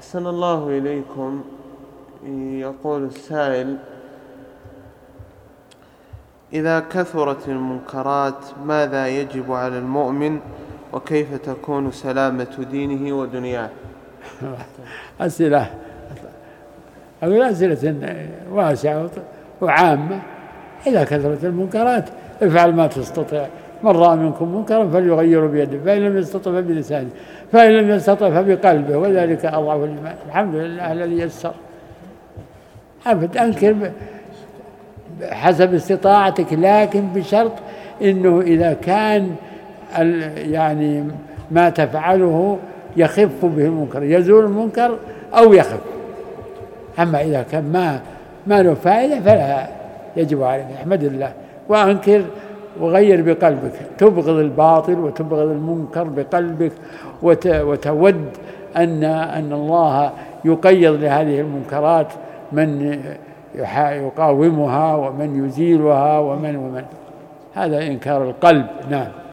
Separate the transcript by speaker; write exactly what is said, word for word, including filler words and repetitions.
Speaker 1: أحسن الله إليكم. يقول السائل: إذا كثرت المنكرات ماذا يجب على المؤمن وكيف تكون سلامة دينه ودنياه؟
Speaker 2: أسئلة أقول أسئلة واسعة وعامة. إذا كثرت المنكرات افعل ما تستطيع. من رأى منكم منكرا فليغيره بيده، فإن لم يستطع فبلسانه، فإن لم يستطع فبقلبه، وذلك أضعف الإيمان. الحمد لله الذي يسر. أبد أنكر حسب استطاعتك، لكن بشرط إنه إذا كان يعني ما تفعله يخف به المنكر، يزول المنكر أو يخف. أما إذا كان ما ما له فائدة فلا يجب عليك احمد الله وأنكر وغير بقلبك. تبغض الباطل وتبغض المنكر بقلبك، وتود أن أن الله يقيض لهذه المنكرات من يقاومها ومن يزيلها ومن ومن هذا إنكار القلب. نعم.